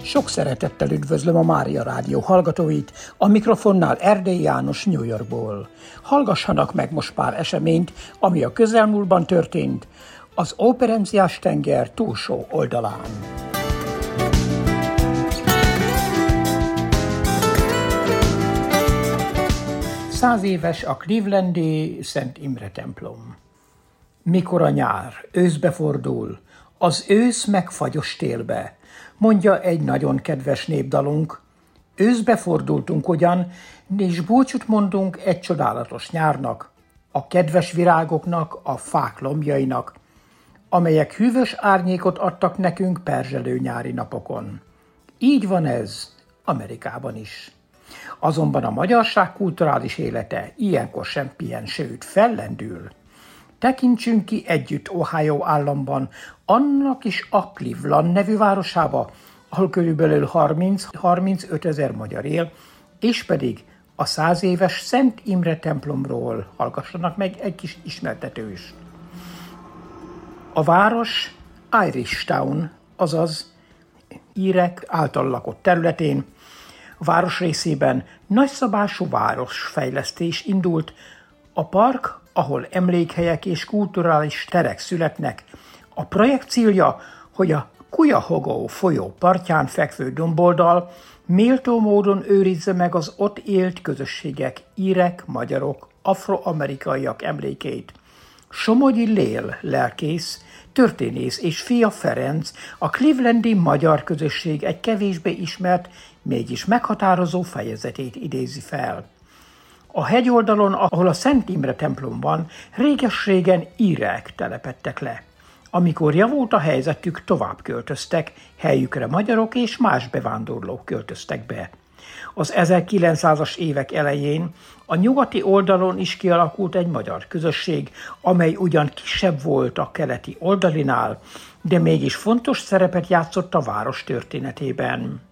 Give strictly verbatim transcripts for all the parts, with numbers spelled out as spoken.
Sok szeretettel üdvözlöm a Mária Rádió hallgatóit, a mikrofonnál Erdélyi János New Yorkból. Hallgassanak meg most pár eseményt, ami a közelmúltban történt az Óperenciás tenger túlsó oldalán. Száz éves a clevelandi Szent Imre templom. Mikor a nyár őszbe fordul, az ősz megfagyos télbe, mondja egy nagyon kedves népdalunk. Őszbe fordultunk ugyan, és búcsút mondunk egy csodálatos nyárnak, a kedves virágoknak, a fák lombjainak, amelyek hűvös árnyékot adtak nekünk perzselő nyári napokon. Így van ez Amerikában is. Azonban a magyarság kulturális élete ilyenkor sem pihen, sőt fellendül. Tekintsünk ki együtt Ohio államban, annak is a Cleveland nevű városába, ahol körülbelül harminc-harmincöt ezer magyar él, és pedig a száz éves Szent Imre templomról hallgassanak meg egy kis ismertetőst. A város Irish Town, azaz írek által lakott területén, a városrészében nagyszabású városfejlesztés indult, a park, ahol emlékhelyek és kulturális terek születnek. A projekt célja, hogy a Cuyahoga folyó partján fekvő domboldal méltó módon őrizze meg az ott élt közösségek, írek, magyarok, afroamerikaiak emlékeit. Somogyi Lél lelkész, történész és fia Ferenc a clevelandi magyar közösség egy kevésbé ismert, mégis meghatározó fejezetét idézi fel. A hegyoldalon, ahol a Szent Imre templom van, réges-régen írek telepedtek le. Amikor javult a helyzetük, tovább költöztek, helyükre magyarok és más bevándorlók költöztek be. Az ezerkilencszázas évek elején a nyugati oldalon is kialakult egy magyar közösség, amely ugyan kisebb volt a keleti oldalinál, de mégis fontos szerepet játszott a város történetében.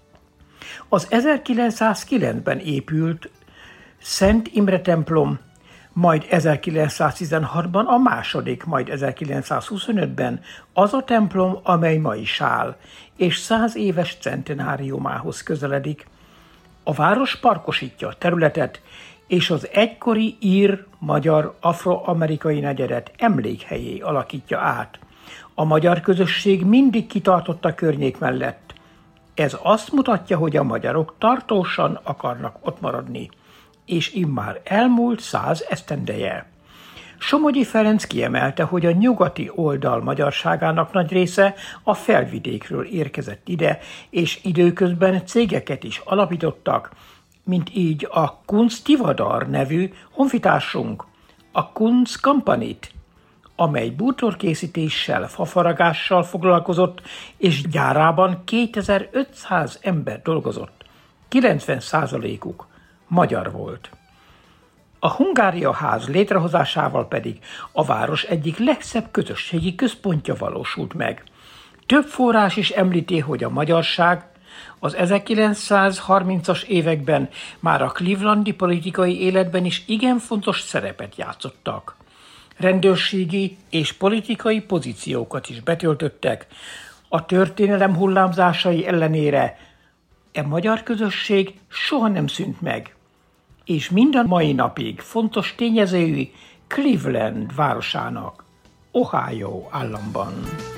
Az ezerkilencszázkilencben épült Szent Imre templom, majd ezerkilencszáztizenhatban a második, majd ezerkilencszázhuszonötben az a templom, amely ma is áll, és száz éves centenáriumához közeledik. A város parkosítja a területet, és az egykori ír, magyar, afroamerikai negyedet emlékhelyé alakítja át. A magyar közösség mindig kitartott a környék mellett. Ez azt mutatja, hogy a magyarok tartósan akarnak ott maradni, és immár elmúlt száz esztendeje. Somogyi Ferenc kiemelte, hogy a nyugati oldal magyarságának nagy része a felvidékről érkezett ide, és időközben cégeket is alapítottak, mint így a Kunz Tivadar nevű honfitársunk, a Kunz Company-t, amely bútorkészítéssel, fafaragással foglalkozott, és gyárában kétezer-ötszáz ember dolgozott. kilencven százalékuk magyar volt. A Hungária ház létrehozásával pedig a város egyik legszebb közösségi központja valósult meg. Több forrás is említi, hogy a magyarság az ezerkilencszázharmincas években már a clevelandi politikai életben is igen fontos szerepet játszottak. Rendőrségi és politikai pozíciókat is betöltöttek. A történelem hullámzásai ellenére e magyar közösség soha nem szűnt meg, és mind a mai napig fontos tényezői Cleveland városának, Ohio államban.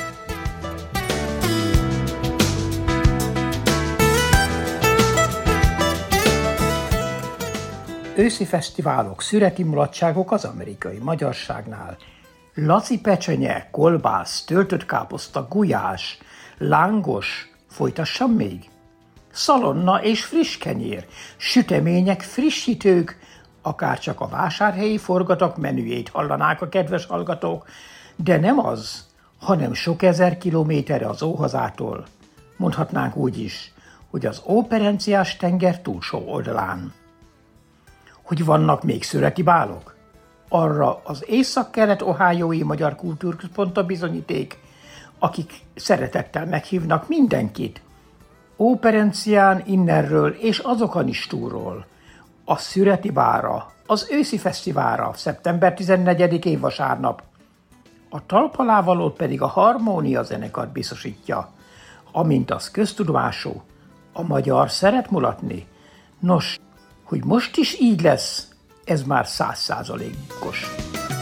Őszi fesztiválok, szüreti mulatságok az amerikai magyarságnál. Laci pecsenye, kolbász, töltött káposzta, gulyás, lángos, folytassam még? Szalonna és friss kenyér, sütemények, frissítők, akár csak a vásárhelyi forgatak menüjét hallanák a kedves hallgatók, de nem az, hanem sok ezer kilométerre az Óhazától. Mondhatnánk úgy is, hogy az Óperenciás tenger túlsó oldalán. Hogy vannak még szüreti bálok? Arra az észak-kelet-ohiói magyar kultúrközpont a bizonyíték, akik szeretettel meghívnak mindenkit, Óperencián innenről és azokon is túlról, a szüreti bálra, az őszi fesztiválra szeptember tizennegyedikén vasárnap, a talpalávalót pedig a Harmónia zenekar biztosítja. amint az köztudomású, a magyar szeret mulatni. Nos, hogy most is így lesz, ez már száz százalékos.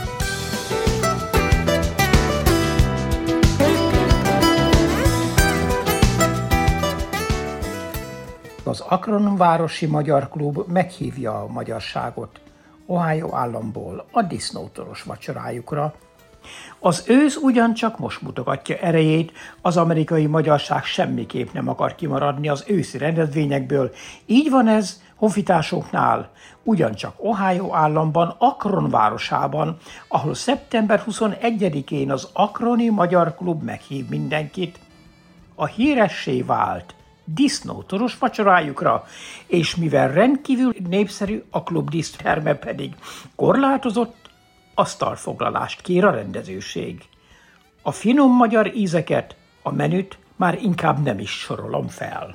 Az Akron városi magyar klub meghívja a magyarságot Ohio államból a disznótoros vacsorájukra. Az ősz ugyancsak most mutogatja erejét, az amerikai magyarság semmiképp nem akar kimaradni az őszi rendezvényekből. Így van ez honfitársunknál, ugyancsak Ohio államban, Akron városában, ahol szeptember huszonegyedikén az Akroni Magyar Klub meghív mindenkit a híressé vált disznótoros vacsorájukra, és mivel rendkívül népszerű a klub díszterme pedig korlátozott, asztalfoglalást kér a rendezőség. A finom magyar ízeket, a menüt már inkább nem is sorolom fel.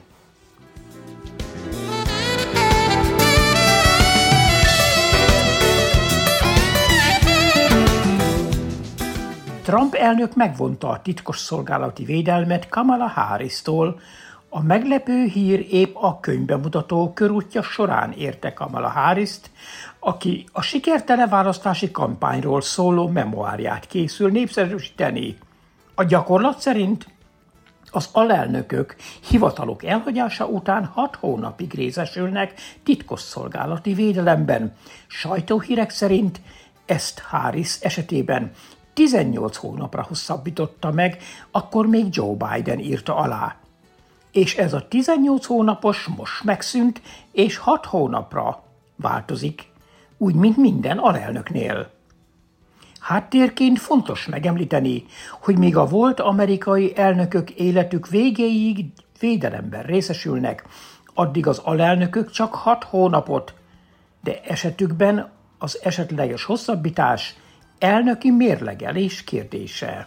Trump elnök megvonta a titkosszolgálati védelmet Kamala Harris-tól. A meglepő hír épp a könyvbemutató körútja során érte Kamala Harrist, aki a sikertelen választási kampányról szóló memoárját készül népszerűsíteni. A gyakorlat szerint az alelnökök hivatalok elhagyása után hat hónapig részesülnek titkosszolgálati védelemben. Sajtóhírek szerint ezt Harris esetében tizennyolc hónapra hosszabbította meg, akkor még Joe Biden írta alá. És ez a tizennyolc hónapos most megszűnt, és hat hónapra változik, úgy, mint minden alelnöknél. Háttérként fontos megemlíteni, hogy míg a volt amerikai elnökök életük végéig védelemben részesülnek, addig az alelnökök csak hat hónapot, de esetükben az esetleges hosszabbítás elnöki mérlegelés kérdése.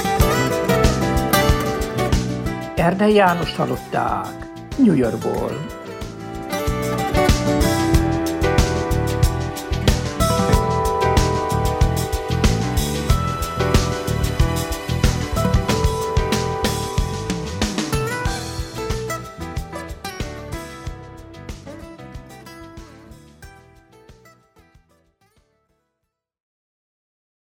Erdei Jánost hallották New Yorkból.